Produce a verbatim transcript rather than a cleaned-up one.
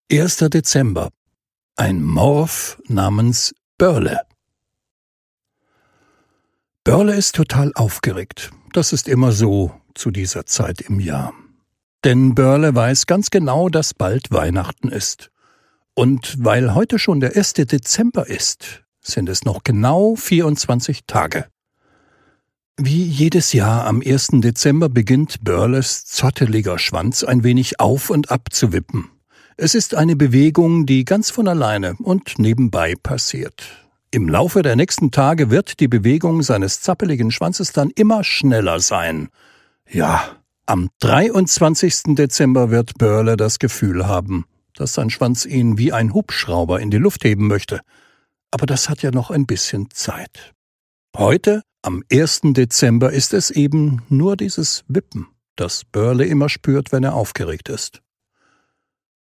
erster Dezember. Ein Morph namens Börle. Börle ist total aufgeregt. Das ist immer so zu dieser Zeit im Jahr. Denn Börle weiß ganz genau, dass bald Weihnachten ist. Und weil heute schon der erste Dezember ist, sind es noch genau vierundzwanzig Tage. Wie jedes Jahr am ersten Dezember beginnt Börles zotteliger Schwanz ein wenig auf und ab zu wippen. Es ist eine Bewegung, die ganz von alleine und nebenbei passiert. Im Laufe der nächsten Tage wird die Bewegung seines zappeligen Schwanzes dann immer schneller sein. Ja, am dreiundzwanzigsten Dezember wird Börle das Gefühl haben, dass sein Schwanz ihn wie ein Hubschrauber in die Luft heben möchte. Aber das hat ja noch ein bisschen Zeit. Heute, am ersten Dezember, ist es eben nur dieses Wippen, das Börle immer spürt, wenn er aufgeregt ist.